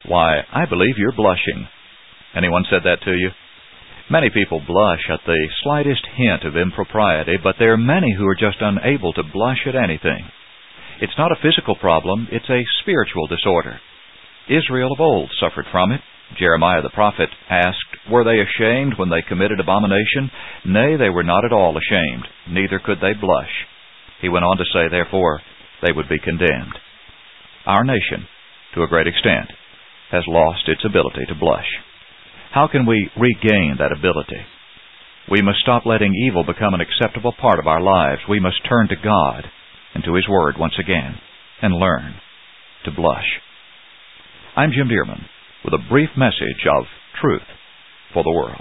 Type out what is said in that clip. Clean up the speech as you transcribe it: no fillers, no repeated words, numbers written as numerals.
"Why, I believe you're blushing." Anyone said that to you? Many people blush at the slightest hint of impropriety, but there are many who are just unable to blush at anything. It's not a physical problem, it's a spiritual disorder. Israel of old suffered from it. Jeremiah the prophet asked, "Were they ashamed when they committed abomination? Nay, they were not at all ashamed, neither could they blush." He went on to say, therefore, they would be condemned. Our nation, to a great extent, has lost its ability to blush. How can we regain that ability? We must stop letting evil become an acceptable part of our lives. We must turn to God and to His Word once again and learn to blush. I'm Jim Dearman with a brief message of truth for the world.